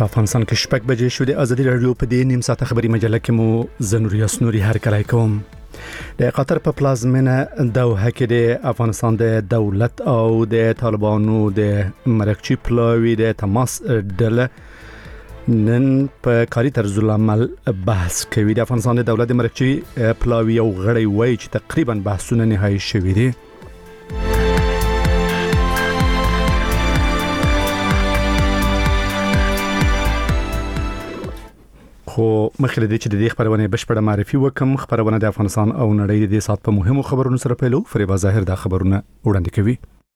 په افغانستان کې شپږ بجې شو. د ازادي رادیو په دې نیم ساعته خبري مجله کې مو زنوري اسنوري هر کله کوم. د قطر په پلازمینه دوحه کې د افغانستان د دولت او د طالبانو د مرکچی پلاوی د تماس ډله نن په کاري طرز العمل بحث کوي. د افغانستان د دولت د مرکچی پلاوی او غړي وایي چې تقریبا بحثونه نهایی شوي دي. خو مخکې د دې خبرونه بشپړه معرفي وکم. خبرونه د افغانستان او نړۍ د سات په مهمو خبرونو سره پیلو. فریبا ظاهر دا خبرونه وړاندې کوي.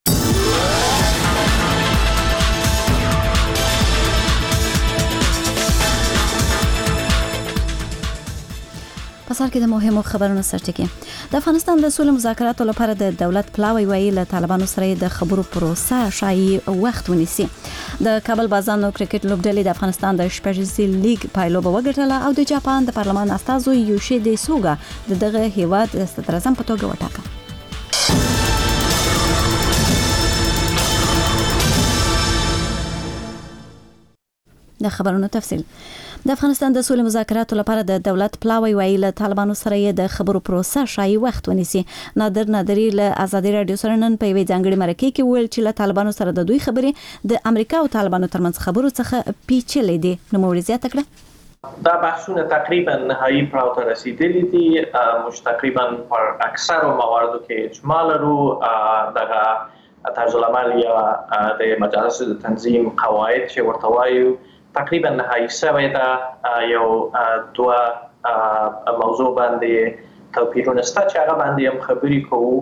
پسار کې د مهمو خبرونو سرټکی. د افغانستان د سولې مذاکراتو لپاره د دولت پلاوی ویلي له طالبانو سره د خبرو پروسه شایي وخت ونیسي. د کابل بازانو کرکټ لوبډلې د افغانستان د شپږیزې لیګ پایلوبه وګټله او د جاپان د پارلمان استازو یوشیدي سوګا دغه هیواد د صدر اعظم په توګه وټاکه. د خبرونو تفصیل. د افغانستان د سولې مذاکراتو لپاره د دولت پلاوی ویلي له طالبانو سره د خبرو پروسه شایي وخت ونیسي. نادری له ازادي رادیو سره نن په وی ځانګړي مرکه کې ویل چې له طالبانو سره د دوی خبرې د امریکا او طالبانو ترمنځ خبرو څخه پیچلې دي. نو موريزیا تکړه دا بحثونه تقریبا نهایی پړاو ته رسیدلي دي. مش تقریبا پر اکثر مواردو کې اجماع لرو. دغه طرز العمل یا د مجالس تنظیم قواعد چې ورته وایو تقریبا نهایی شوی ده. یو دوه موضوع باندې توپیرونه شته چې هغه باندې هم خبرې کوو.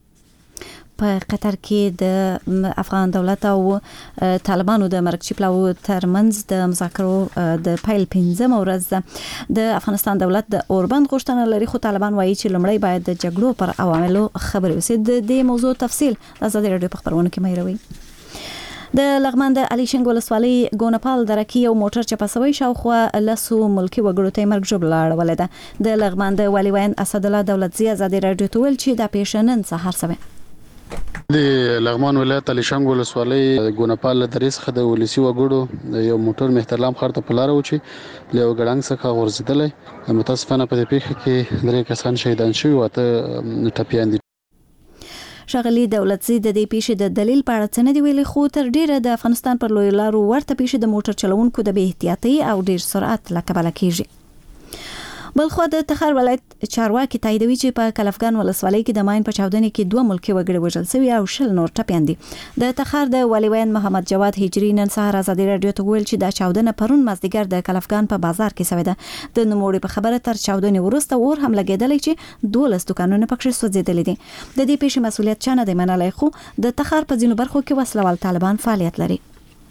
په قطر کې د افغان دولت او طالبانو د مرکچی پلاو ترمنځ د مذاکرو د پیل 15 ورځ د افغانستان دولت د اوربند غوښتنه لري، خو طالبان وایي چې لومړی باید د جګړو پر عواملو خبرې وشي. د دې موضوع تفصیل د ازادي رادیو په خبرونه کې مېروي. د لغمان د علي شنګ ولسوالۍ ګونپال درکې یو موټر چپاسوي شاوخوا لسو ملکی وګړو ته مرګ ژوبله اړولې ده. د لغمان د والي وین اسد الله دولتزی ازادي رادیو ته ویل چې دا پیښنن سهار سوي. د لغمان ولایت علي شنګ ولسوالۍ ګونپال درې څخه د ولسی وګړو یو موټر محترلام خر ته پلار و چې له وګړنګ څخه ورزیدل. متاسفانه په دې پیښه کې درې کسان شهیدان شوي او ته ټپيان دي. شغلی دولتزی د دې پیښې د دلیل په اړه څه نه دی ویلي، خو تر ډیره د افغانستان پر لوی لارو ورته پیښې د موټر چلوونکو د بې احتیاطۍ او ډیر سرعت له کبله کیږي. بلخو د تخار ولایت چارواکي تاییدوي چې په کلفګان ولسوالۍ کې د ماین په چاودنه کې 2 ملکی وګړي وژل شوي او 20 نور ټپيان دي. د تخار د والي وین محمد جواد هجری نن سهار ازادي رادیو ته ویل چې دا چاودنه پرون مازدیګر د کلفګان په بازار کې شوې ده. د نوموړي په خبره تر چاودنې وروسته اور هم لګیدل چې 12 دکانونه پکې سوځېدل دي. د دې پیښې مسؤلیت چا نه دی منلای، خو د تخار په ځینو برخو کې وسلوال طالبان فعالیت لري.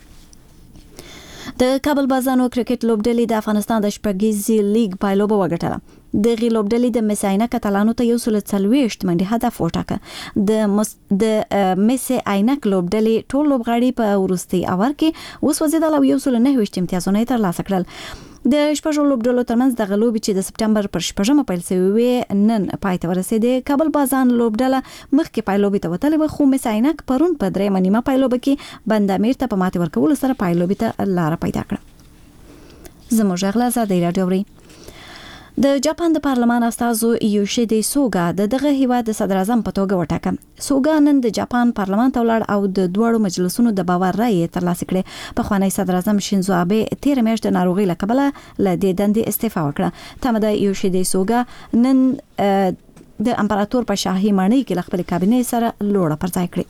د کابل بازانو کرکټ لوبډلې د افغانستان د شپږیزې لیګ پایلوبه وګټله. د غي لوبډلې د مساینه کتالانو ته 140 منډي هدف وټاکه. د مس عینک لوبډلې ټول لوبغاړي په ورستي اور کې وسوځیدل او 109 امتیازونه ترلاسه کړل. د شپږو لوبډلو ترمنځ د غلوبې چې د سپټمبر پر 8مه پیل شوی نن پای ته ورسېده. کابل بازان لوبډله مخکې پایلوبې ته وتلې و، خو مس عینک پرون په 3 نیمه پایلوبه کې بندامیر ته په ماتې ورکول سره پایلوبې ته لار پیدا کړه. زموږ غلا ازادي رادیو. د جاپان د پارلمان استازو یوشیدي سوګا دغه هیواد د صدر اعظم په توګه وټاکه. سوګا نن د جاپان پارلمان ته ولاړ او د دوړو مجلسونو د باور رائے ترلاسه کړه. په خوانی صدر اعظم شینزو آبه 13 میاشتې د ناروغي له کبله له دې دندې استعفا وکړه. تمدا یوشیدي سوګا نن د امپراتور په شاهي ماڼۍ کې خپل کابینه سره لوړه پرځای کړه.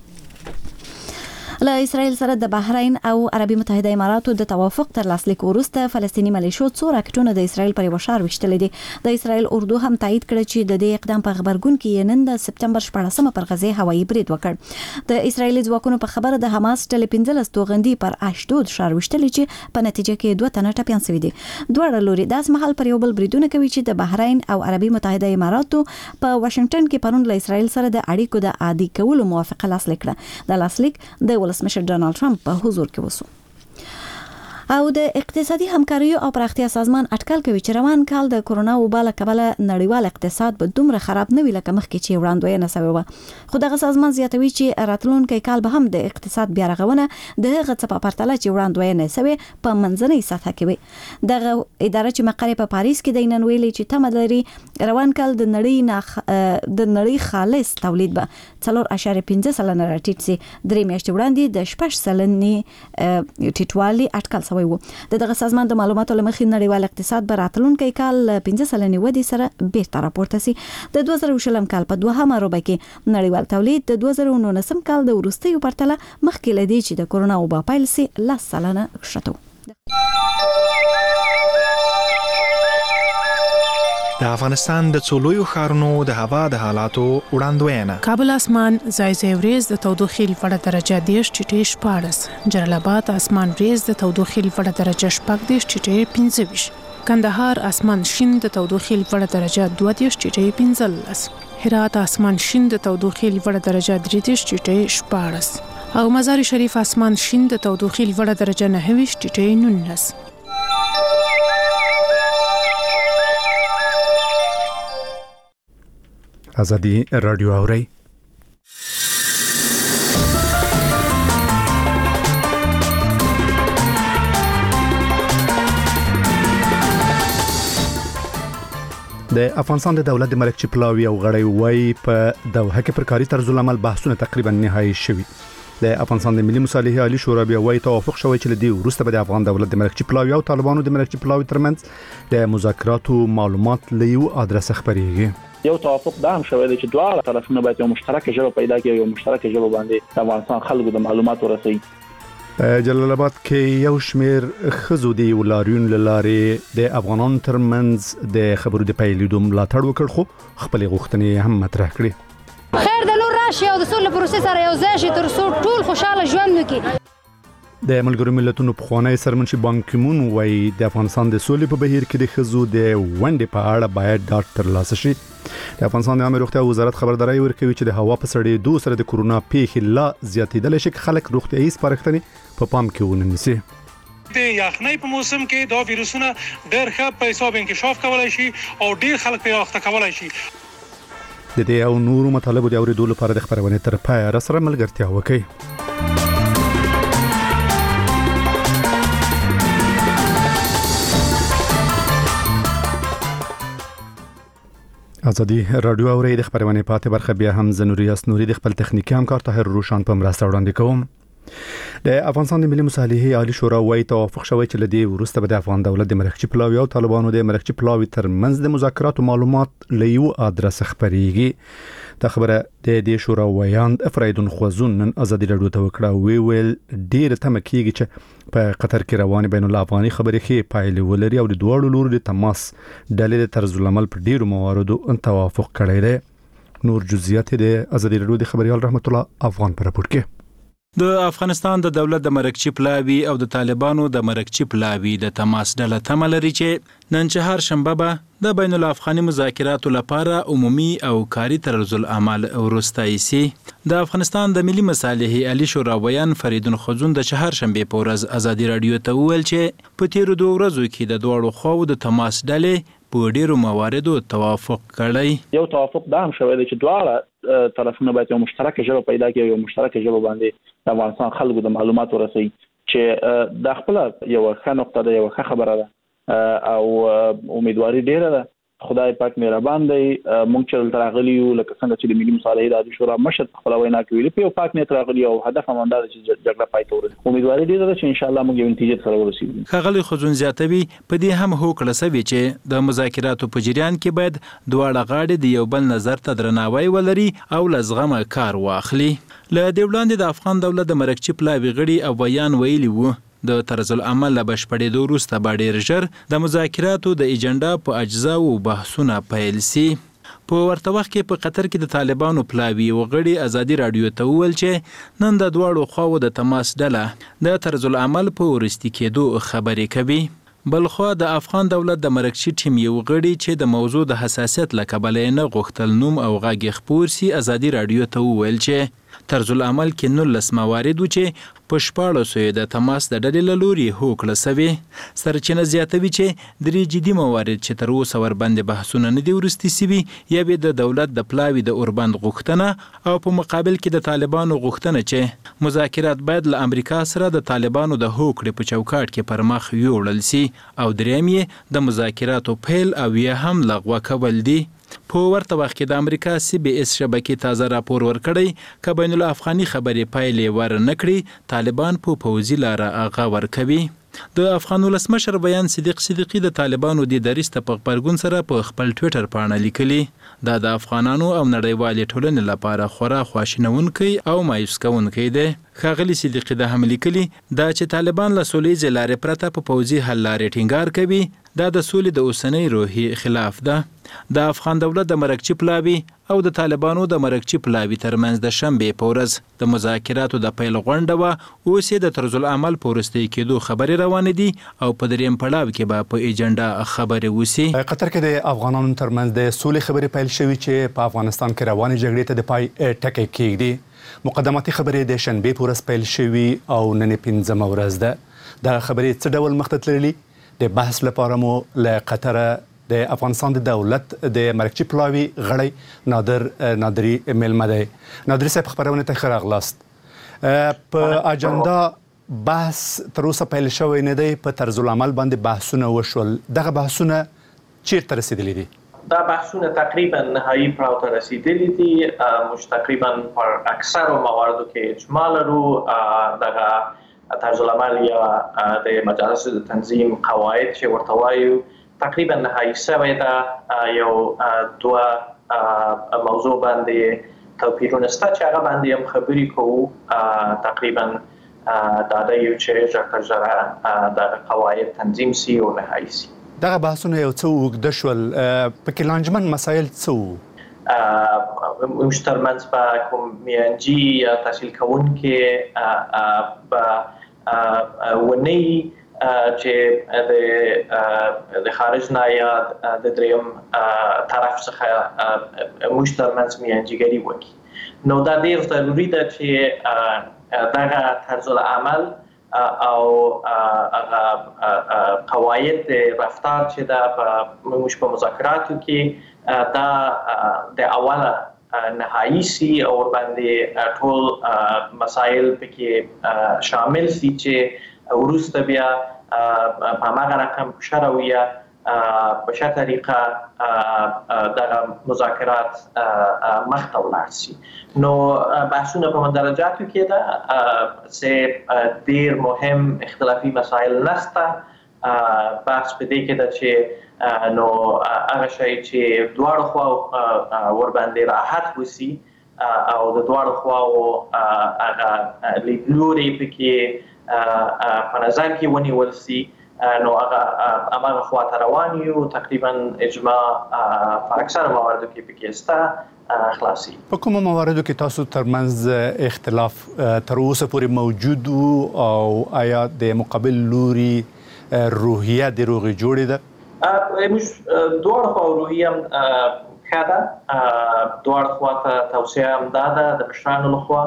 له اسرائیل سره د بحرین او عربي متحده اماراتو د توافق تر لاسلیک وروسته فلسطینی ملیشو څو راکټونه د اسرائیل پر وشار وشتل دي. د اسرائیل اردو هم تایید کړ چې د دې اقدام په خبرګون کې نن د سپټمبر 14مه پر غزه هوایي برید وکړ. د اسرائیلي ځواکونو په خبره د حماس ډلې 15 توغندي پر اشدود شار وشتل چې په نتیجه کې 2 تنه ټپيان شوي دي. دواړه لوري داس مهال پر یو بل بریدونه کوي چې د بحرین او عربي متحده اماراتو په واشنگټن کې پرون له اسرائیل سره د اړیکو د عادي کولو موافقه لاسلیک کړه. د لاسلیک د ولسمشر ډونالد ټرمپ په حضور کې وسو. او د اقتصادي همکاري او پراختیا سازمان اټکل کوي چې روان کال د کورونا وبا له کبله نړیوال اقتصاد به دومره خراب نه وي لکه مخکې چې وړاندوینه شوې وه. خو دغه سازمان زیاتوي چې راتلونکي کال به هم د اقتصاد بیا رغونه د هغه څه په پرتله چې وړاندوینه شوې په منځنۍ سطح کې وي. دغه اداره چې مقر په پاریس کې د نن ویلي چې تمه لري روان کال د نړۍ خالص تولید به 4.5 سلنه راټیټ شي. درې میاشتې وړاندې د 6 سلنې ټیټوالي اټکل شوی و. دغه سازمان د معلوماتو لمخې نړیوال اقتصاد به راتلونکي کال 5 سلنې ودې سره بیرته راپورته شي. د 2020 کال په دوهمه روبه کې نړیوال تولید د 2019 کال د وروستیو پرتله مخکې لدی چې د کورونا وبا پیل سي 10 سلنه شتو. د افغانستان د څولویو ښارونو د هوا د حالاتو وړاندوینه. کابل اسمان ځای ځای وريز د تودوخې لوړه درجه 10 ټیټې 14. جلال آباد اسمان وريز د تودوخې لوړه درجه 14 ټیټې 15. کندهار اسمان شین د تودوخې لوړه درجه 22 ټیټې 15. هرات اسمان شین د تودوخې لوړه درجه 33 ټیټې 14. او مزار شریف اسمان شین د تودوخې لوړه درجه 29 ټیټې 19. ازادي رادیو اوري. د افغانستان د دولت د ملکچي پلاوی او غړی وای په دوحه کې پر کاري طرز العمل بحثونه تقریبا نهایی شوي. د افغانستان د ملي مصالحې عالی شورا بیا وای توافق شوی چې لدی وروسته به د افغان دولت د ملکچي پلاوی او طالبانو د ملکچي پلاوی ترمنځ د مذاکراتو معلومات لیو ادرس خبريږي. یو توافق دا هم شوی دی چې دواړه طرفونه باید یو مشترک ژبه پیدا کړي، یو مشترک ژبه باندې د افغانستان خلکو د معلومات ورسوي. جلال آباد کې یو شمیر خزو دی ولاريون لارې د افغانانو ترمنځ د خبرو د پیلېدو ملاتړ وکړ، خو خپل غوښتنې هم مطرح کړې. خیر د نور راشي او د سولې پروسې سره یو ځای شي تر څو ټول خوشاله ژوند وکړي. د ملګرو ملتونو پخوانی سرمنشي بان کی مون وایي د افغانستان د سولې په بهیر کې د خزو د ونډې په اړه باید ډاډ ترلاسه شي. د افغانستان د عامه روغتیا وزارت خبرداري ورکوي چې د هوا په سړېدو سره د کورونا پیښې لا زیاتېدلی شي، خلک روغتیايي سپارښتنې په پام کې ونیسي. د یخنۍ په موسم کې دا ویروسونه ډېر ښه په حساب انکشاف کولای شي او ډېر خلک په اخته کولای شي. د دې او نورو مطالبو د اورېدو لپاره د خبرونې تر پایه را سره ملګرتیا وکړئ. ازادي رادیو اوري د خبرونې پاتې برخه بیا هم زنوري اسنوري د خپل تخنیکی همکار طاهر روشان په مرسته وړاندې کوم. د افغانستان د ملي مصالحې عالی شورا وایي توافق شوی چې لدی وروسته به د افغان دولت د ملکچي پلاوی او طالبانو د ملکچي پلاوی ترمنځ د مذاکراتو معلومات لیو ادرس خبريږي. دا خبره د دې شورا ویاند افریدون خوازون نن ازادي رادیو ته وکړه. ویل ډیر تم کیږي چې په قطر کې رواني بین الافغاني خبرې کې پایلې ولري او د دوړو لوري د تماس ډلې د طرز العمل په ډیرو مواردو توافق کړی دی. نور جزئیات د ازادي رادیو د خبريال رحمت الله افغان پر راپور کې. د افغانستان د دولت د مرکچي پلاوی او د طالبانو د مرکچي پلاوی د تماس ډله تمه لري چې نن چهار شنبه به د بین الافغاني مذاکراتو لپاره عمومي او کاري طرز العمل ورستای سي. د افغانستان د ملي مصالحې عالی شورا ویان فریدون خوزون د چهار شنبه په ورځ ازادي رادیو ته وویل چې په تیرو 2 ورځو کې د دوړو خواو د تماس ډلې په ډیرو مواردو توافق کړی. یو توافق دا هم شوی دی چې دواړه طرفونه باید یو مشترک ژبه پیدا کړي، یو مشترک ژبه باندې د افغانستان خلکو د معلومات ورسوي چې د خپل یو ښه نقطه ده، یو ښه خبره ده او امیدواري ډیره ده. خدای پاک مهربان دی. مونږ چې تراغلی یو لکه څنګه چې د ملي مصالحې عالی شورا مشر خپل وینا کوي په پاک نه تراغلی او هدف هم دا چې جګړه پای ته ورسېږي. امیدواري ډیره ده چې ان شاء الله موږ یو نتیجه سره ورسېږو. خغلی خوزون زیاتوي په دې هم هوکړه سوي چې د مذاکراتو په جریان کې باید دواړه غاړې د یو بل نظر ته درناوی ولري او لزغمه کار واخلي. له دې وړاندې د افغان دولت د مرکچي پلاوی غړي او بیان ویلي وو د طرز العمل له بشپړېدو وروسته به ډېر ژر د مذاکراتو د ایجنډا په اجزاو بحثونه پیل سي. په ورته وخت کې په قطر کې د طالبانو پلاوی وغړي ازادي رادیو ته وویل چې نن د دواړو خواو د تماس ډله د طرز العمل په ورستي کېدو خبرې کوي. بلخوا د افغان دولت د مرکچي ټیم یو غړي چې د موضوع د حساسیت له کبله نه غوښتل نوم او غږ خپور سي ازادي رادیو ته وویل چې طرز العمل کې 19 موارد و چې په 14 د تماس د ډلې له لوري هوکړه سوې. سرچینه زیاتوي چې درې جدي موارد چې تر اوسه ورباندې بحثونه نه دي وروستي سوي، یوې د دولت د پلاوي د اوربند غوښتنه او په مقابل کې د طالبانو غوښتنه چې مذاکرات باید له امریکا سره د طالبانو د هوکړې په چوکاټ کې پر مخ یوړل سي، او درېیم یې د مذاکراتو پیل او یا هم لغوه کول دي. په ورته وخت کې د امریکا CBS شبکې تازه راپور ورکړی که بین الافغاني خبرې پایلې ور نه کړي، طالبان په پوځي لاره هغه ورکوي. د افغان ولسمشر بیان صدیق صدیقي د طالبانو د دریسته په خبرګون سره په خپل ټویټر پاڼه لیکلي دا د افغانانو او نړیوالې ټولنې لپاره خورا خواشینونکی او مایوس کوونکی دی. ښاغلي صدیقي د هم لیکلي دا چې طالبان له سولیزې لارې پرته په پوځي حل لارې ټینګار کوي، دا د سولې د اوسنۍ روحي خلاف ده. د افغان دولت د مرکچی پلاوي او د طالبانو د مرکچی پلاوي ترمنځ د شنبې په ورځ د مذاکراتو د پیل غونډه وه، اوس یې د طرز العمل په وروستي کېدو خبرې روانې دي او په درېیم پړاو کې به په ایجنډا خبرې وسي. قطر کې د افغانانو ترمنځ د سولې خبرې پیل شوې چې په افغانستان کې روانې جګړې ته د پای ټکی کېږدي. مقدماتي خبرې د شنبې په ورځ پیل شوې او نن 15مه ورځ ده. دغه خبرې څه ډول مخ ته تللي؟ د بحث لپاره مو له قطره د افغانستان د دولت د مرکچی پلاوي غړی نادري میلمه دی. نادري صاحب خبرونه ته ښه راغلاست. په اجنډا بحث تر اوسه پیل شوی نه دی، په طرز العمل باندې بحثونه وشول. دغه بحثونه چیرته رسیدلي دي؟ دا بحثونه تقریبا نهایی پړاو ته رسیدلي دي. موږ تقریبا پر اکثرو مواردو کې اجماع لرو. دغه طرز العمل یا د مجالس د تنظیم قواعد چې ورته وایو تقریبا نهایی شوی ده. یو دوه موضوع باندې توپیرونه شته چې هغه باندې هم خبرې کوو. تقریبا دا د یو چې ژر ژره د قواعد تنظیم سي او نهایی سي. دغه بحثونه یو څه اوږده شول، پکې لانجمن مسایل څه وو؟ موږ ترمنځ په کوم میانجي یا تحصیل کوونکي به ونی چې د خارج نه یا د دریم طرف څخه موږ ترمنځ میانجیګري وکړي. نو دا ډېر ضروري ده چې دغه طرز العمل او هغه قواعد رفتار چې دا موږ په مذاکراتو کې دا د اوله نهایی سي او باندې ټول مسایل پکې شامل سي چې وروسته بیا په هغه رقم شروعیه په ښه طریقه دغه مذاکرات مخته ولاړ سي. نو بحثونه په مندرجاتو کې ده چې ډېر مهم اختلافي مسایل نشته. بحث په دې کې ده چې نو هغه شی چې دواړو خواو ورباندې راحت وسي او د دواړو خواو هغه لیدلوري پکې په نظر کې ونیول سي، نو هغه خواته روان یو. تقریبا اجماع په اکثره مواردو کې پکې شته خلاصي. په کومو مواردو کې تاسو ترمنځ اختلاف تر اوسه پورې موجود او آیا د مقابل لوري روحیه د روغې جوړې ده؟ موږ دواړو خواو روحیه ښه ده. دواړو خواته توصیه هم دا ده د مشرانو لخوا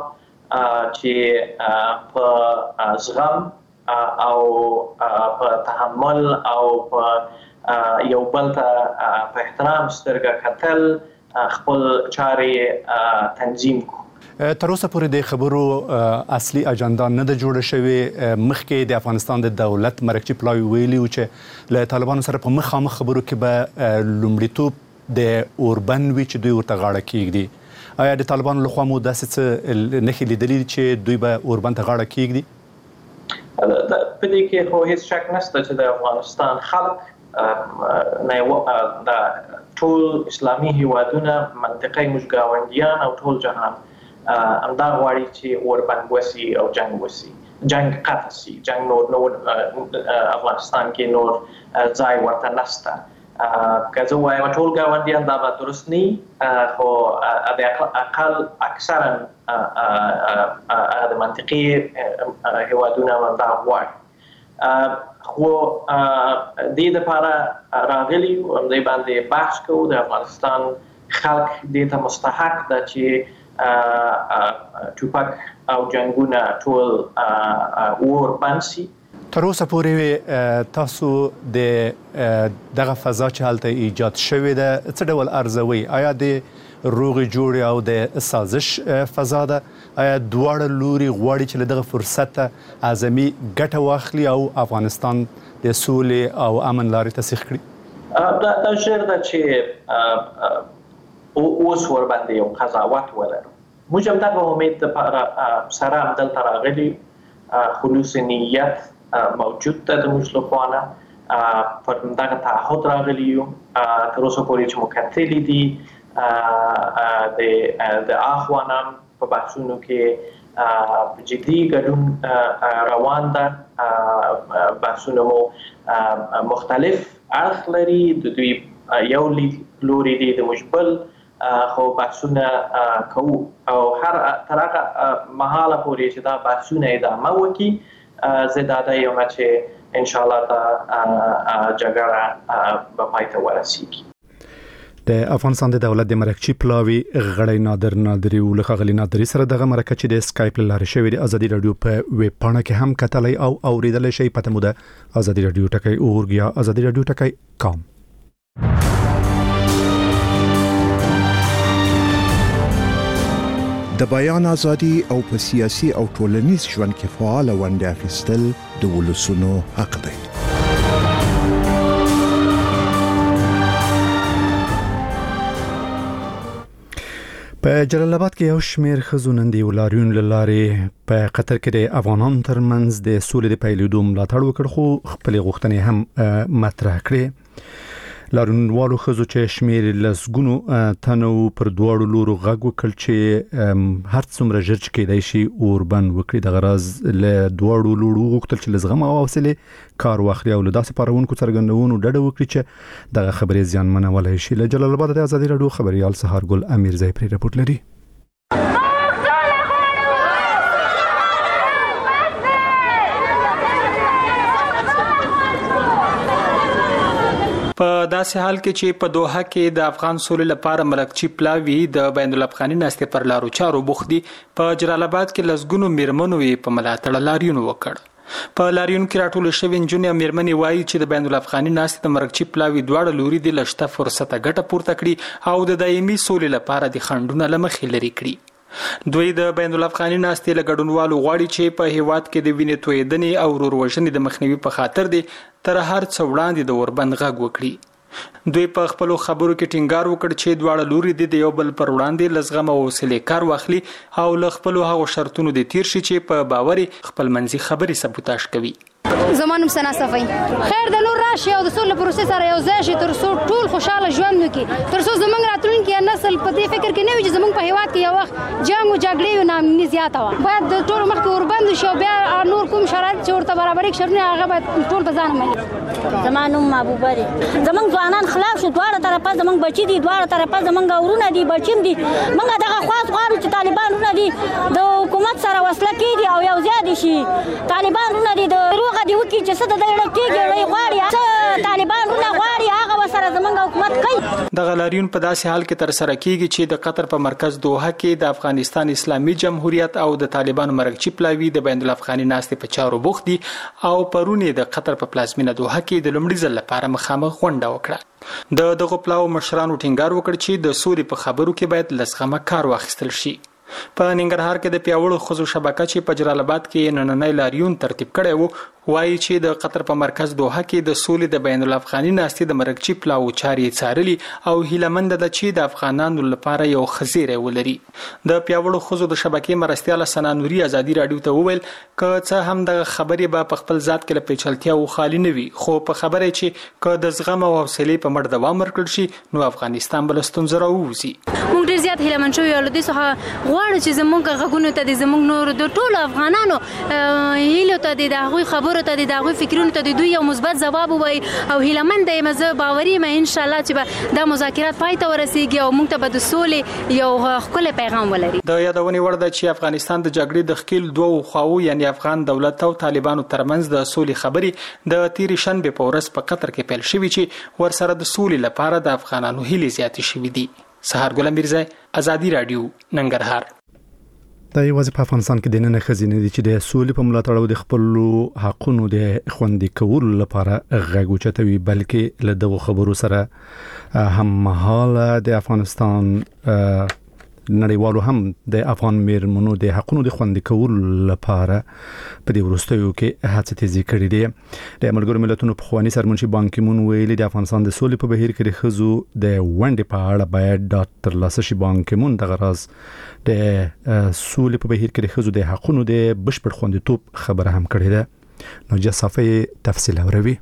چې په زغم او په تحمل او په یو بل ته په احترام سترګه کتل خپل چارې تنظیم کو. تر اوسه پورې د خبرو اصلي اجنډا نه ده جوړه شوې. مخکې د افغانستان د دولت مرکچی پلاوي ویلي و چې له طالبانو سره په مخامخ خبرو کې به لومړیتوب د اوربند وي چې دوی ورته غاړه کېږدي. آیا د طالبانو لخوا مو داسې څه نښې لیدلي چې دوی به اوربند ته غاړه کېږدي؟ په دې کې خو هیڅ شک نشته چې د افغانستان خلک د ټول اسلامي هیوادونه منطقه موږ ګاونډیان او ټول جهان همدا غواړي چې اوربند وسي او جنگ وسي. جنگ قطع سي. جنگ نور افغانستان کې نور ځای ورته نشته. که زه وایم ټول ګاونډیان دا به درست نه، خو د اقل اکثرا د منطقي هیوادونه همدا غواړي. خو دې دپاره راغلي همدې باندې بحث کوو. د افغانستان خلک دې ته مستحق ده چې ټوپک او جنگونه ټول اور بنسي. تر اوسه پورې تاسو د دغه فضا چې هلته ایجاد شوې ده څه ډول ارزوي؟ آیا د روغې جوړې او د سازش فضا ده؟ آیا دواړه لوري غواړي چې له دغه فرصت اعظمي ګټه واخلي او افغانستان د سولې او امن لارې ته سیخ کړي؟ دا ژر ده چې اوس ورباندې یو قضاوت ولرو. موږ هم دغه امید دپاره سره همدلته راغلي، خلوص نیت موجود ده د موږ لخوا نه، پر دغه تعهد راغلي یو. تر اوسه پورې چې مو کتلي دي د اخوا نه په بحثونو کې جدي ګډون روان ده. بحثونه مو مختلف اړخ لري، د دوی یو لوري دی د موږ بل خو بحثونه کوو او هر تر هغه مهاله پورې چې دا بحثونه ادامه وکړي زه دا یم چې ان شاء الله دا جګړه به پای ته ورسیږي. د افغانستان د دولت د مرکچی پلاوی غړی نادر نادری او لخغلی نادری سره دغه مرکه چې د اسکایپ لاره شوی د ازادي رادیو په ویب پاڼه کې هم کتلای او اوریدل شي. پته مو ده ازادي رادیو ټکی اورګیا ازادي رادیو ټکی کام. د بیان ازادي او په سیاسي او ټولنیز ژوند کې فعال ونډه اخیستل د ولسونو حق دی. په جلال آباد کې یو شمېر ښځو نن د لاریون له لارې په قطر کې د افغانانو ترمنځ د سولې د پیلېدو ملاتړ وکړ، خو خپلې غوښتنې هم مطرح کړې. لاریونوالو ښځو چې شمېر لسګونو تنو پر دواړو لورو غږ وکړ چې هر څومره ژر چې کېدای شي اوربند وکړي. دغه راز له دواړو لورو وغوښتل چې له زغم او حوصلې کار واخلي او له داسې پاروونکو څرګندونو ډډه وکړي چې دغه خبرې زیانمنولی شي. له جلال آباد د ازادي راډیو خبریال سهارګل امیرزی پرې رپورټ لري. په داسې حال کې چې په دوحه کې د افغان سولې لپاره مرکچی پلاوی د بین الافغاني ناستې پر لارو چارو بوخدي، په جلال آباد کې لسګونو میرمنو په ملاتړ لاریون وکړ. په لاریون کې راټول شوی نجونې او میرمنې وایي چې د بین الافغاني ناستې د مرکچی پلاوی دواړه لوري د لشته فرصته ګټه پورته کړي او د دایمي سولې لپاره د خنډونو له مخې لري کړي. دوی د بین الافغاني ناستې له ګډونوالو غواړي چې په هیواد کې د وینې تویدنې او ورور-وژنې د مخنیوي په خاطر دي تر هر څه وړاندې د اوربند غږ وکړي. دوی په خپلو خبرو کې ټینګار وکړ چې دواړه لوري د یو بل پر وړاندې له زغم او حوصلې کار واخلي او له خپلو هغو شرطونو د تیر شي چې په باوري خپل منځي خبرې سبوتاژ کوي. زمانم سنا صفای خیر د نور راشي او د سولې پروسس سره یو ځای شي تر څو ټول خوشاله ژوند وکړي، تر څو زمونږ راتلونکي نسل په دې فکر کې نه وي چې زمونږ په هیواد کې یو وخت جنگ او جګړې او ناامني زیاته وه. باید د ټول مخکې اوربند شي او بیا نور کوم شرایط چې ورته برابرې شرطونه هغه باید ټول په ځان ومني. زما نوم محبوبه دی. زمونږ ځوانان خلاف شو، دواړه طرفه زمونږ بچي دي، دواړه طرفه زمونږ ورونه دي، بچیم دي. موږ دغه خواست غواړو چې طالبان ورونه دي د حکومت سره وصله کېږي او یو ځای دي شي. طالبان ورونه دي د روغه دي وکړي چې څه د دې کېږي غواړي څه طالبان ورونه غواړي هغه وسره زمونږ حکومت کوي. دغه لاریون په داسې حال کې تر سره کېږي چې د قطر په مرکز دوحه کې د افغانستان اسلامي جمهوریت او د طالبانو مرکچی پلاوی د بین الافغاني ناستې په چارو بوخت دي او پرون د قطر په پلازمینه دوحه کې د لومړي ځل لپاره مخامخ غونډه وکړه. د دغه پلاو مشرانو ټینګار وکړ چې د سولې په خبرو کې باید له زغمه کار واخیستل شي. په ننګرهار کې د پیاوړو ښځو شبکه چې په جلال آباد کې نننی لاریون ترتیب کړی و وایي چې د قطر په مرکز دوحه کې د سولې د بین الافغاني ناستې د مرکچی پلاو چارې څارلي او هیلهمند ده چې د افغانانو لپاره یو خزیری ولري. د پیاوړو ښځو د شبکې مرستیاله سنا نوري ازادي راډیو ته وویل که څه هم د خبرې به په خپل ذات کې له پیچلتیاو خالي نه وي، خو په خبره چې که د زغم او حوصلې په مټ دوام ورکړل شي نو افغانستان به له ستونزو راووځي. موږ ډېر زیات هیلهمند شوي یو له دې څخه غواړو چې زموږ غږونو ته د زموږ نورو د ټولو افغانانو هیلو ته د هغوی خبرو ته د هغوی فکرونو ته د دوی یو مثبت ځواب ووایي او هیلهمنده یم، زه باوري یم انشاءالله چې به دا مذاکرات پای ته ورسیږي او موږ ته به د سولې یو ښکلی پیغام ولري. د یادونې وړ ده چې افغانستان د جګړې د ښکیل دوو خواوو یعنی افغان دولت او طالبانو ترمنځ د سولې خبرې د تېرې شنبې په ورځ په قطر کې پیل شوي چې ورسره د سولې لپاره د افغانانو هیلې زیاتې شوي دي. سهار ګل میرزا، ازادي رادیو، ننګرهار. دا یوازې په افغانستان کې د نن خزینه دي چې د سولې په ملاتړ او د خپل حقونو د خوندي کولو لپاره غږ اوچتوي، بلکې له دغو خبرو سره هم مهاله د افغانستان نړیوالو هم د افغان میرمنو د حقونو د خوندي کولو لپاره په دې وروستیو کې هڅې تیزې کړې دي. د ملګرو ملتونو پخوانی سرمنشي بان کی مون ویلي د افغانستان د سولې په بهیر کې د ښځو د ونډې په اړه باید ترلاسه شي. بان کی مون دغه راز د سولې په بهیر کې د ښځو د حقونو د بشپړ خوندیتوب خبره هم کړې ده. نو جصافه تفصیل اوروي.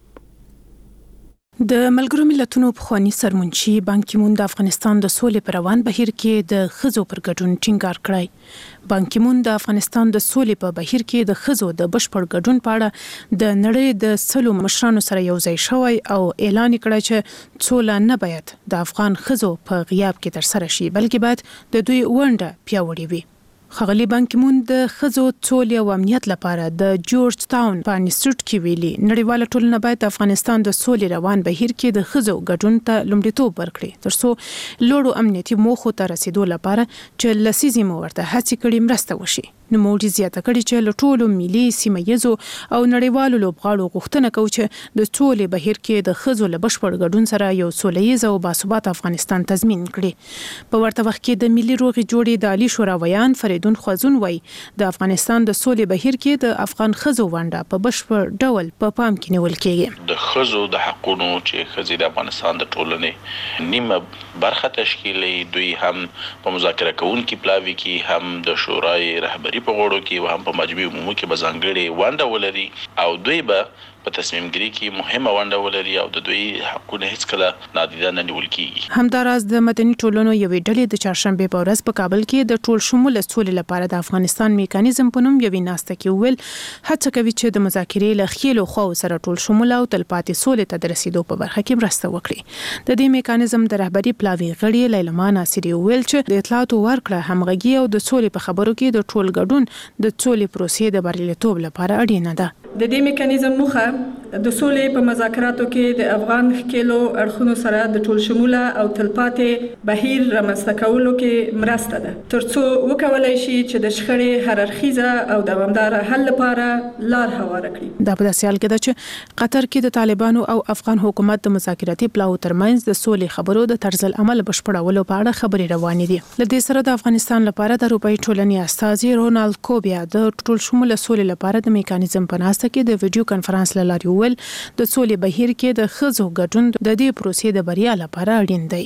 د ملګرو ملتونو پخوانی سرمنشي بان کی مون د افغانستان د سولې پر روان بهیر کې د ښځو پر ګډون ټینګار کړی. بان کی مون د افغانستان د سولې په بهیر کې د ښځو د بشپړ ګډون په اړه د نړۍ د سلو مشرانو سره یو ځای شوی او اعلان کړی چې سوله نه باید د افغان ښځو په غیاب کې ترسره شي، بلکې باید د دوی ونډه پیاوړې وي. ښاغلي بان کی مون د ښځو سولې او امنیت لپاره د جورج ټاون په انسټیټیوټ کې ویلي نړیواله ټولنه باید د افغانستان د سولې روان بهیر کې د ښځو ګډون ته لومړیتوب ورکړي ترڅو لوړو امنیتي موخو ته رسیدو لپاره چې لسیزې مو ورته هڅې کړې مرسته وشي. نو موږ زیاته کړي چې له ټولو ملي، سیمه ییزو او نړیوالو لوبغاړو غوښتنه کوو چې د سولې بهیر کې د ښځو له بشپړ ګډون سره یو سوله ییز او باثباته افغانستان تضمین کړي. په ورته وخت کې د ملي روغې جوړې د عالی شورا ویان فریدون خوازون وایي د افغانستان د سولې بهیر کې د افغان ښځو ونډه په بشپړ ډول په پام کې نیول کېږي. د ښځو د حقوقو چې ښځې د افغانستان د ټولنې نیمه برخه تشکیلي، دوی هم په مذاکره کوونکي پلاوي کې، هم د شورای رهبری په غوړو کې او هم په مجموعي عمومي کې به ځانګړې ونډه ولري او دوی به په تصمیم ګیری کې مهمه ونډه ولري او د دوی حقونه هیڅ کله نادیده نه نیول کیږي. همداراز د مدني ټولنو یوې ډلې د چهارشنبه په ورځ په کابل کې د ټول شموله سولې لپاره د افغانستان میکانیزم په نوم یوې ناسته کې ویل هڅه کوي چې د مذاکرې له خېلو خو سره ټول شموله او تلپاتې سولې ته د رسیدو په برخه کې مرسته وکړي. د دې میکانیزم د رهبری پلاوي غړي لیلما ناصری ویل چې د اطلاعاتو ورکړه همغږي او د سولې په خبرو کې د ټول ګډون د سولې پروسې د بریالیتوب لپاره اړینه ده. د دې میکانیزم موخه د سولې په مذاکراتو کې د افغان ښکېلو اړخونو سره د ټول شموله او تلپاتې بهیر رامنځته کولو کې مرسته ده ترڅو وکولای شي چې د شخړې هر اړخیزه او دوامداره حل لپاره لار هواره کړي. دا په داسې حال کې ده چې قطر کې د طالبانو او افغان حکومت د مذاکراتي پلاو ترمنځ د سولې خبرو د طرز العمل بشپړولو په اړه خبرې روانې دي. له دې سره د افغانستان لپاره د اروپאי ټولنې استازي رونالد کوبیا د ټول شموله سولې لپاره د میکانیزم په ناسته کې د ویډیو کانفرنس له لارې ویل د سولې بهیر کې د ښځو ګډون د دې پروسې د بریا لپاره اړین دی.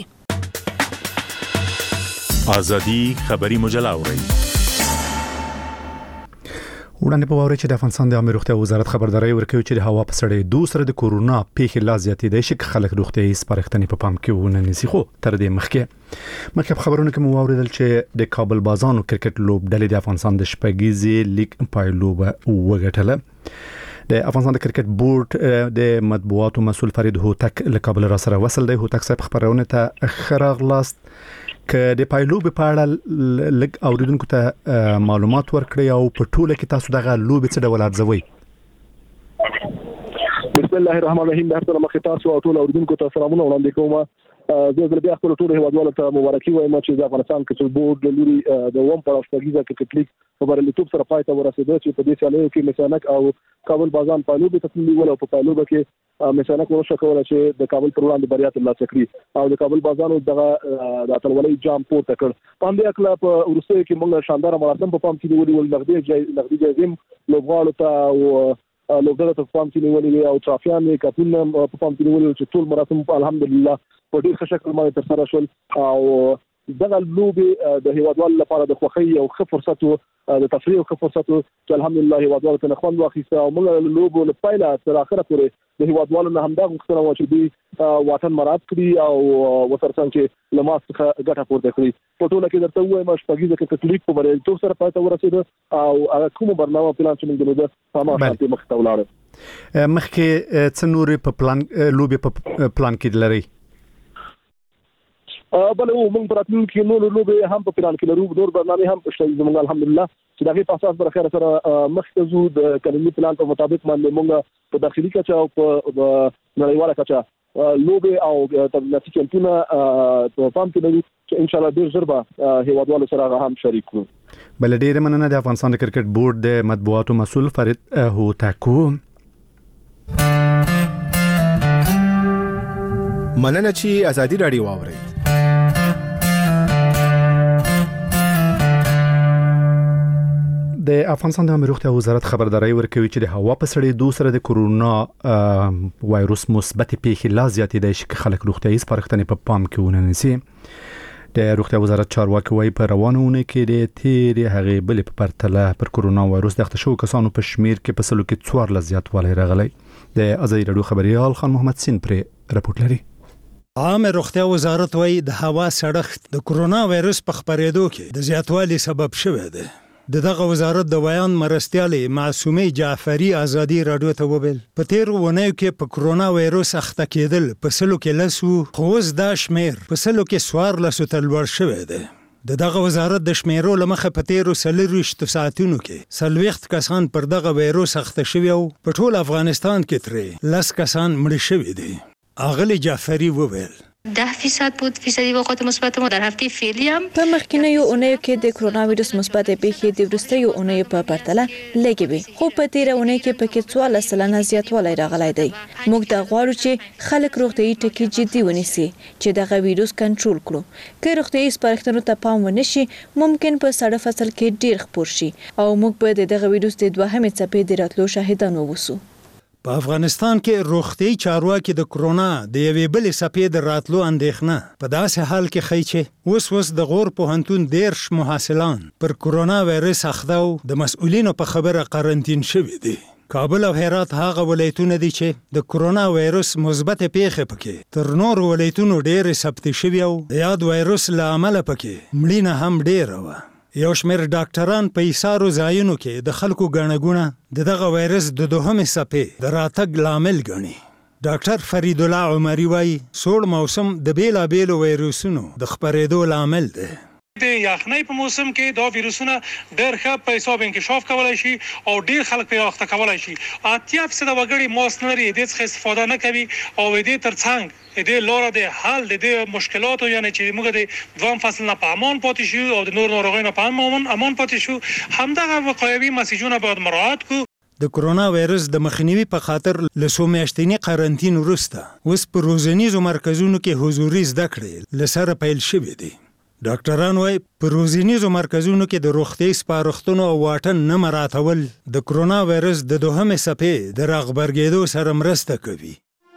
ازادي خبري مجله اوري. وړاندې په واوري چې د افغانستان د عامه روغتیا وزارت خبرداري ورکوي چې د هوا په سړېدو سره د کورونا پیښې لا زیاتېدای شي، خلک روغتیايي سپارښتنې په پام کې ونه نیسي. خو تر دې مخکې خبرونه کې مو واوریدل چې د کابل بازانو کرکټ لوبډلې د افغانستان د شپږیزې لیګ پایلوبه وګټله. د افغانستان د کرکټ بورډ د مطبوعاتو مسؤل فرید هوتک له کابل را سره وصل دی. هوتک صاحب خبرونه ته خراغلاست که د پایلوبې په اړه لږ اوریدونکو ته معلومات ورکړي او په ټوله کې تاسو دغه لوبې څه ډول ارزوي؟ بسم الله الرحمن الرحیم. د هر څه مخکې تاسو او ټول اوریدونکو ته سلامونه وړاندې کوم. زه بیا خپل ټول هیوادوالو ته مبارکي وایم چې د افغانستان کرکټ بورډ د لوري د ووم په شپږیزه کرکټ لیګ په بریالیتوب سره پای ته ورسېده چې په دې سیالیو کې مسانک او کابل بازان پایلوبې ته تللی ول او په پایلوبه کې مسانک ورشه کوله چې د کابل پر وړاندې بریا ترلاسه کړي او د کابل بازانو دغه د اتلولۍ جام پورته کړ. په همدې اکله په وروستیو کې موږ شاندار مراسم په پام کې نیولي ول، نغدي جایزې لوبغاړو ته او لوبډله ته په پام کې نیولې او ټرافیان کپونه په پام کې نیولې چې ټول مراسم الحمدلله په ډیر ښه شکل باندې ترسره شول او دغه لوبې د هیوادوالو لپاره د خوښۍ او ښه فرصت د تفریح او ښه فرصت چې الحمدلله هیوادوالو ته خوند واخیسته او موږ لوبو له پیله تر اخره پورې د هیوادوالو نه همدا غوښتنه وه چې دوی واټن مراعات کړي او ورسره څنګ چې له ما څخه ګټه پورته کړي. په ټوله کې درته ووایم شپږیزه کرکټ لیګ په بریالیتوب سره پای ته ورسېده او هغه کومه برنامه پلان چې موږ درلوده هماغه شانتې مخې ته ولاړه. مخکې څه نورې په پلان لوبې په پلان کې لرئ؟ بل موږ په راتلونکي کې نور لوبې هم په پلان کې لرو، نور برنامې هم شته زموږ الحمدلله چې دغه په اساس برخه سره مخکې زو د کلمي پلان په مطابق باندې موږ په داخلي کچه او په نړیواله کچه لوبه او تبلیغاتي کمپونه په پام کې لري چې ان شاء الله ډیر ژر به هیوادوالو سره هم شریک کړو. بل ډیر مننه د افغانستان د کرکټ بورډ د مطبوعاتو مسؤل فرید هوتاکو. مننه چې ازادي راډیو واوري. د افغانستان د روغتیا وزارت خبرداري ورکوي چې د هوا په سړېدو سره د کورونا وایروس مثبت پیښې لا زیاتېدای شي چې خلک روغتیايي سپارښتنې په پام کې ونیسي. د روغتیا وزارت چارواکي وايي په روانونه کې د تیرې هغې بلې په پرتله پر کورونا وایروس د اخته شوو کسانو په شمیر کې په سلو کې 14 زیاتوالی راغلی. د ازادي راډیو خبريال خان محمد سین پر راپورټ لري. عامه روغتیا وزارت وايي د هوا سړښت د کورونا وایروس په خپرېدو کې د زیاتوالي سبب شوی دی. دغه وزارت د بیان مرستیالې معصومه جعفری ازادي راډیو ته وویل په تیر ونیو کې په کورونا وایروس اخته کېدل په سلو کې لسو خوز دا شمیر په سلو کې 14 ته لوړ شوی دی. دغه وزارت د شمیرو لمخه په تیرو 24 ساعتونو کې 40 کسان پر دغه وایروس اخته شوی او په ټول افغانستان کې ترې 10 کسان مړ شوي دي. اغلی جعفری وویل 10% بود فیصدی واقعات مثبت ما در هفته فعلی هم په مخکینیو اونیو کې د کرونا وایروس مثبت پیښې د وروستیو اونیو په پرتله لږې وي خو په تیر اونۍ کې پکې 14% زیاتوالی راغلی دی. موږ دا غواړو چې خلک روغتیايي ټکي جدي ونیسي چې دغه وایروس کنټرول کړو. که روغتیايي سپارښتنو ته پام ونشي ممکن په سړه فصل کې ډیر خپور شي او موږ به دغه وایروس د دوهمې څپې د راتلو شاهدان ووسو. په افغانستان کې روغتي چارواکي د کرونا د یوې بلې څپې د راتلو اندېښنه په داسې حال کې ښیي چې اوس د غور پوهنتون 10 محصلان پر کرونا وایرس اخته او د مسؤلینو په خبره قرنطین شوي دي. کابل او هرات هغه ولایتونه دي چې د کرونا وایروس مثبت پیښې پکې تر نور ولایتونو ډېر ثبت شوي او د یاد وایروس له امله پکې مړینه هم ډېره وه. یو شمېر ډاکټران په ایثارو ځایونو کې د خلکو ګڼه ګوڼه دغه وایرس د دوهمې څپې د راتګ لامل ګڼي. ډاکټر فرید الله عمري وايي سوړ موسم د بیلابیلو وایروسونو د خپرېدو لامل دی. د یخنۍ په موسم کې دا ویروسونه ډېر ښه په حساب انکشاف کولی شي او ډېر خلک پرې اخته کولی شي. 80% وګړي ماسک نه لري، د دې څخه استفاده نه کوي او د دې ترڅنګ د لاره د حل د مشکلاتو یعنی چې موږ د دوام فصل نه په امان پاتې شو او د نور ناروغیو نه په امان پاتې شو، همدغه وقایوي مسیجونه باید مراعات کړو. د کرونا وایرس د مخنیوي په خاطر له څو میاشتني قرنطین وروسته اوس په روزنیزو مرکزونو کې حضوري زده کړې له سره پیل شوې دي. ډاکټران وايي په روزنیزو مرکزونو کې د روغتي سپارښتنو او واټن نه مراعاتول د کرونا وایرس د دوهمې څپې د راغبرګېدو سره مرسته کوي.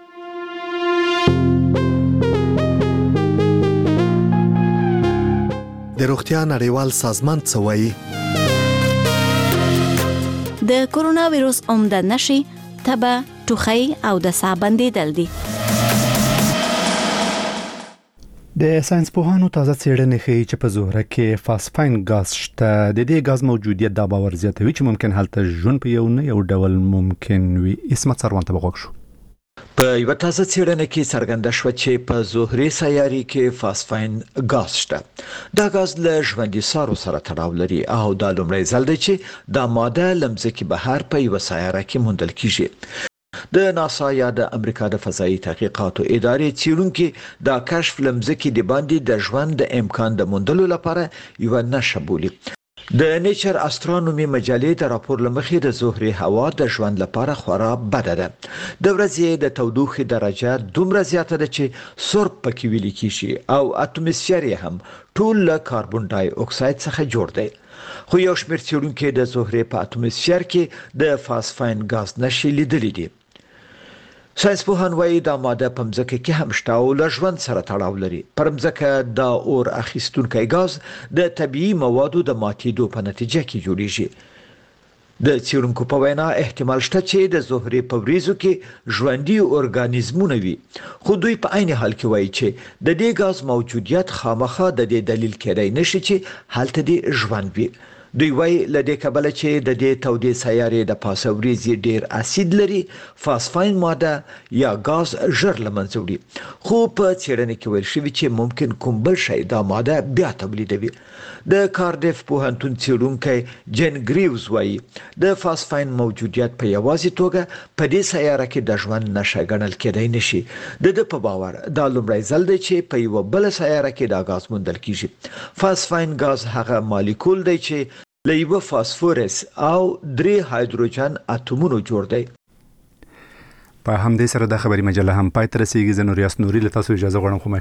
د روغتیا نړیوال سازمان څه وایي؟ د کرونا وایروس عمده نښې تبه، ټوخی او د ساه بندېدل دي. د ساينس پوهانو تازه څېړنې ښیي چې په زهره کې فاسفاین غاز شته. د دې غاز موجودیت دا باور زیاتوي چې ممکن هلته ژوند په یو ډول ممکن وي. اسمت سروان ته وغوښ شو. په یو تازه څېړنه کې څرګنده شوه چې په زهري سیارې کې فاسفاین غاز شته. دا غاز له ژوندي سارو سره تړاو لري او دا لومړی ځل دی چې دا ماده له مځکې بهر په یوه سیاره کې موندل کیږي. د ناسا یا د امریکا د فضایي تحقیقاتو ادارې څېړونکي دا کشف له مځکې د باندې د ژوند د امکان د موندلو لپاره یوه نښه بولي. د نیچر استرونومي مجلې د راپور له مخې د زهري هوا د ژوند لپاره خورا بده ده. د ورځې د تودوخې درجه دومره زیاته ده چې سرب پکې ویلې کیږي او اتموسفیر یې هم ټول له کاربن ډای اکساید څخه جوړ دی. خو یو شمېر څېړونکي د زهرې په اتموسفیر کې د فاسفاین غاز نښې لیدلې دي. ساينس پوهان وايي دا ماده په مځکه کې هم شته او له ژوند سره تړاو لري. پر مځکه دا اور اخیستونکی غاز د طبیعي موادو د ماتېدو په نتیجه کې جوړیږي. د څېړونکو په وینا احتمال شته چې د زهرې په وریځو کې ژوندي ارګانیزمونه وي، خو دوی په عین حال کې وایي چې د دې غاز موجودیت خامخا د دې دلیل کېدای نشي چې هلته د ژوند وي. دوی وایي لدې کبله چې د دې تودې سیارې د پاسه وریځې ډیر اسید لري فاسفاین ماده یا غاز ژر لمنځه وړي خو په څېړنه کې ویل شوی چې ممکن کوم بل شی دا ماده بیا تولیدوي د کارډیف پوهنتون څېړونکی جن ګریوز وایي د فاسفاین موجودیت په یوازې توګه په دې سیاره کې د ژوند نښه ګڼل کېدای نشي د په باور دا لومړی ځل دی چې په یو بل سیاره کې دا غاز موندل کیږي فاسفاین غاز هغه مالیکول دی چې له یو فاسفورس او 3 هایدروجن اتومونو جوړ دی. په همدې سره د خبري مجله هم پای ته رسیږي. زه نور یاس نوري له تاسو اجازه غواړم خو